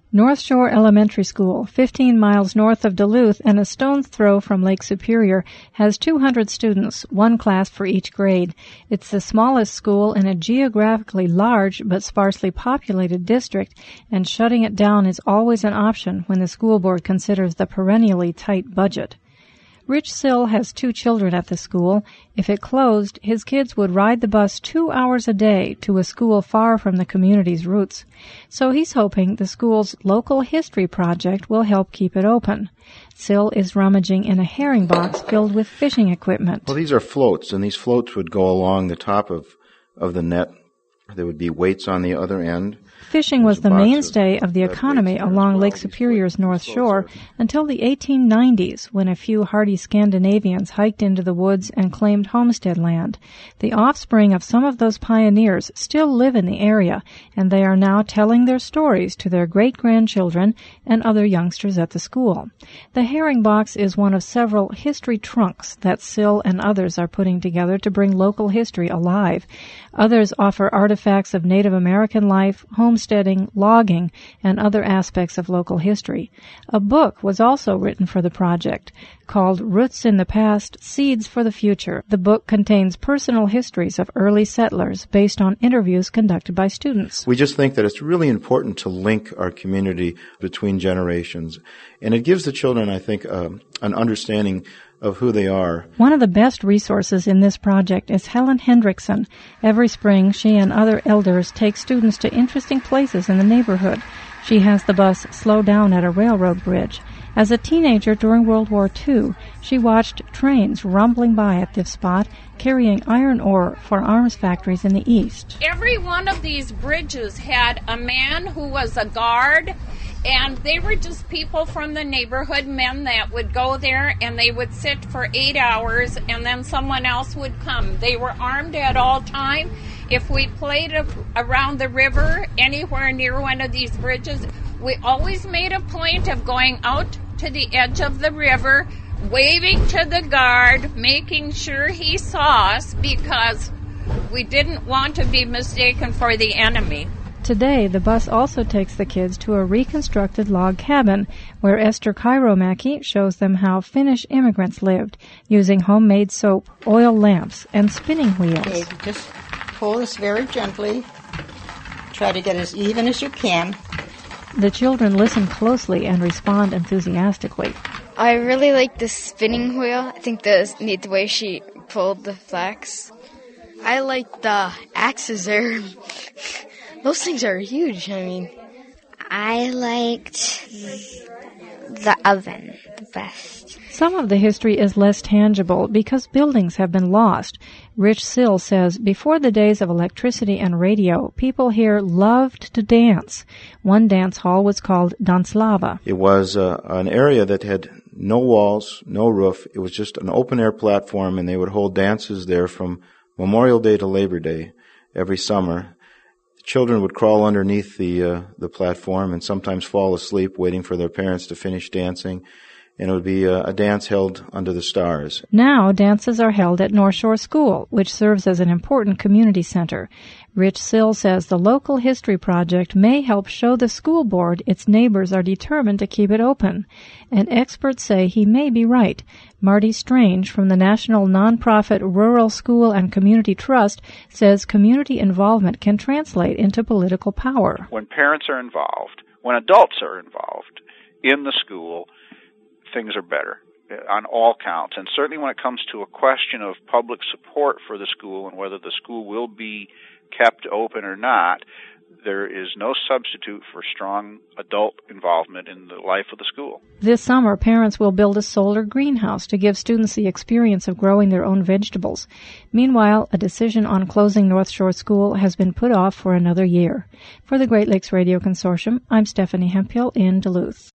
North Shore Elementary School, 15 miles north of Duluth and a stone's throw from Lake Superior, has 200 students, one class for each grade. It's the smallest school in a geographically large but sparsely populated district, and shutting it down is always an option when the school board considers the perennially tight budget. Rich Sill has 2 children at the school. If it closed, his kids would ride the bus 2 hours a day to a school far from the community's roots. So he's hoping the school's local history project will help keep it open. Sill is rummaging in a herring box filled with fishing equipment. Well, these are floats, and these floats would go along the top of the net. There would be weights on the other end. Fishing was the mainstay of the economy along Lake Superior's North Shore until the 1890s, when a few hardy Scandinavians hiked into the woods and claimed homestead land. The offspring of some of those pioneers still live in the area, and they are now telling their stories to their great-grandchildren and other youngsters at the school. The herring box is one of several history trunks that Sill and others are putting together to bring local history alive. Others offer artifacts of Native American life, homesteading, logging, and other aspects of local history. A book was also written for the project called Roots in the Past, Seeds for the Future. The book contains personal histories of early settlers based on interviews conducted by students. We just think that it's really important to link our community between generations, and it gives the children, I think, an understanding of who they are. One of the best resources in this project is Helen Hendrickson. Every spring, she and other elders take students to interesting places in the neighborhood. She has the bus slow down at a railroad bridge. As a teenager during World War II, she watched trains rumbling by at this spot, carrying iron ore for arms factories in the east. Every one of these bridges had a man who was a guard, and they were just people from the neighborhood, men that would go there, and they would sit for 8 hours, and then someone else would come. They were armed at all time. If we played around the river, anywhere near one of these bridges, we always made a point of going out to the edge of the river, waving to the guard, making sure he saw us, because we didn't want to be mistaken for the enemy. Today, the bus also takes the kids to a reconstructed log cabin where Esther Kairomäki shows them how Finnish immigrants lived, using homemade soap, oil lamps, and spinning wheels. Okay, just pull this very gently. Try to get as even as you can. The children listen closely and respond enthusiastically. I really like the spinning wheel. I think that's neat the way she pulled the flax. I like the axes there. Those things are huge, I mean. I liked the oven the best. Some of the history is less tangible because buildings have been lost. Rich Sill says before the days of electricity and radio, people here loved to dance. One dance hall was called Danslava. It was an area that had no walls, no roof. It was just an open-air platform, and they would hold dances there from Memorial Day to Labor Day every summer. Children would crawl underneath the platform and sometimes fall asleep waiting for their parents to finish dancing, and it would be a dance held under the stars. Now dances are held at North Shore School, which serves as an important community center. Rich Sill says the local history project may help show the school board its neighbors are determined to keep it open. And experts say he may be right. Marty Strange from the national nonprofit Rural School and Community Trust says community involvement can translate into political power. When parents are involved, when adults are involved in the school, things are better on all counts. And certainly when it comes to a question of public support for the school and whether the school will be kept open or not, there is no substitute for strong adult involvement in the life of the school. This summer, parents will build a solar greenhouse to give students the experience of growing their own vegetables. Meanwhile, a decision on closing North Shore School has been put off for another year. For the Great Lakes Radio Consortium, I'm Stephanie Hemphill in Duluth.